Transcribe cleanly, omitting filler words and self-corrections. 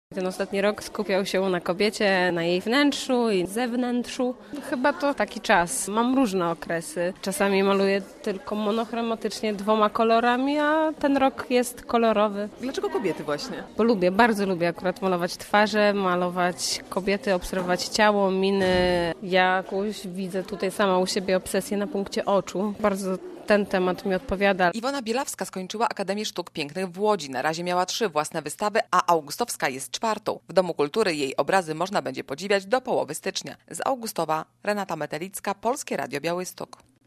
Ten ostatni rok skupiał się na kobiecie, na jej wnętrzu i zewnętrzu. Chyba to taki czas. Mam różne okresy. Czasami maluję tylko monochromatycznie 2 kolorami, a ten rok jest kolorowy. Dlaczego kobiety właśnie? Bo lubię, bardzo lubię akurat malować twarze, malować kobiety, obserwować ciało, miny. Ja jakąś widzę tutaj sama u siebie obsesję na punkcie oczu. Bardzo ten temat mi odpowiada. Iwona Bielawska skończyła Akademię Sztuk Pięknych w Łodzi. Na razie miała 3 własne wystawy, a Augustowska jest 4. W Domu Kultury jej obrazy można będzie podziwiać do połowy stycznia. Z Augustowa Renata Metelicka, Polskie Radio Białystok.